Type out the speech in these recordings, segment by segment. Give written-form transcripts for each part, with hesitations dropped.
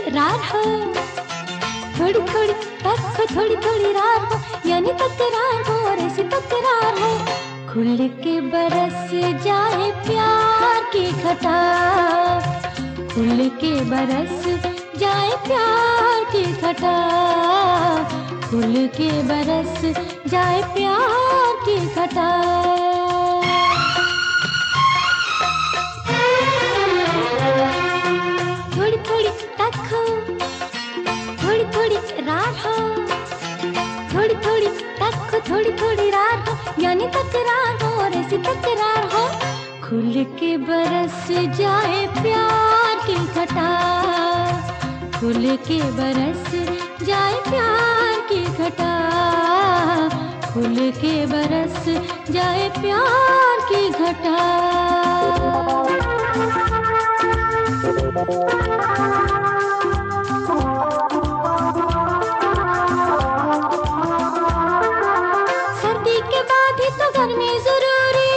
रार हो, थोड़ी थोड़ी तक हो, थोड़ी थोड़ी रार हो, यानी तकरार हो और ऐसी तकरार हो। खुल के बरस जाए प्यार की घटा, खुल के बरस जाए प्यार की घटा, खुल के बरस जाए प्यार की घटा। थोड़ी थोड़ी तक हो, थोड़ी थोड़ी रार हो, थोड़ी थोड़ी तक हो, थोड़ी थोड़ी रार हो, यानी तकरार हो और ऐसी तकरार हो। खुल के बरस जाए प्यार की घटा, खुल के बरस जाए प्यार की घटा, खुल के बरस जाए प्यार की घटा। सर्दी के बाद ही तो गर्मी जरूरी,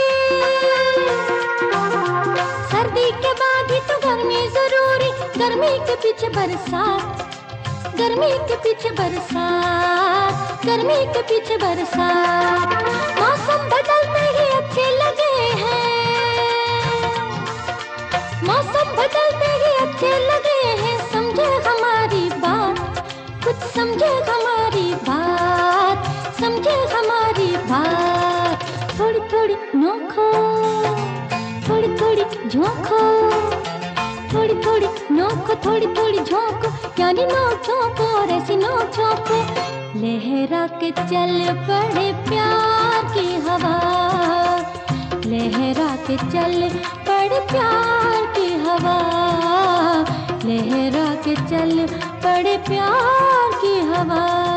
सर्दी के बाद ही तो गर्मी जरूरी, गर्मी के पीछे बरसात, गर्मी के पीछे बरसात, गर्मी के पीछे बरसात। मौसम बदलते ही अच्छे लगे हैं, मौसम बदलते ही अच्छे लगे हैं, समझे हमारी बात, कुछ समझे हमारी बात, समझे हमारी बात। थोड़ी थोड़ी नोखो, थोड़ी थोड़ी झोंको, थोड़ी थोड़ी नोखो, थोड़ी थोड़ी झोंको, यानी नोक झोंको और ऐसी नोक झोंको। लहरा के चल पड़े प्यार की हवा, लहरा के चल पड़े प्यार की हवा, लहरा के चल पड़े प्यार की हवा।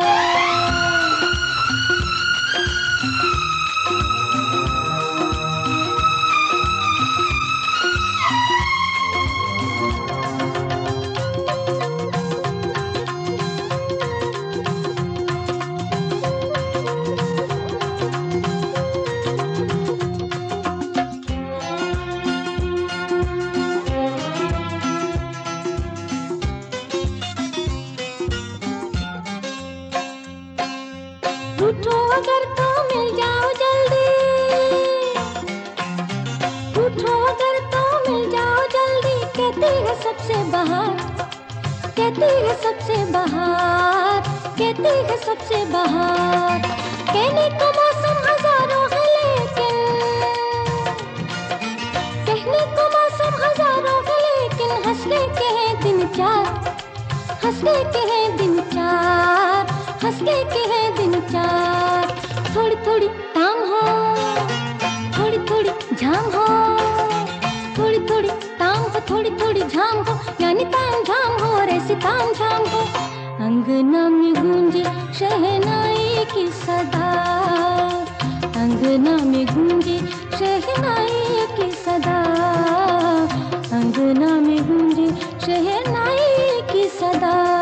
रूठो अगर तो मिल जाओ जल्दी, रूठो अगर तो मिल जाओ जल्दी, कहती है सबसे बहार, कहती है सबसे बहार, कहती है सबसे बहार। कहने को मौसम हजारों है लेकिन, कहने को मौसम हजारों है लेकिन, हंसने के हैं दिन चार, हंसने के हैं दिन चार, हंसने के हैं दिन चार। थोड़ी थोड़ी ताम हो, थोड़ी थोड़ी झाम हो, थोड़ी थोड़ी ताम हो, थोड़ी थोड़ी झाम हो, यानी ताम झाम हो और ऐसी ताम झाम हो। अंगना में गूंजे शहनाई की सदा, अंगना में गूंजे शहनाई की सदा, अंगना में गूंजे शहनाई की सदा।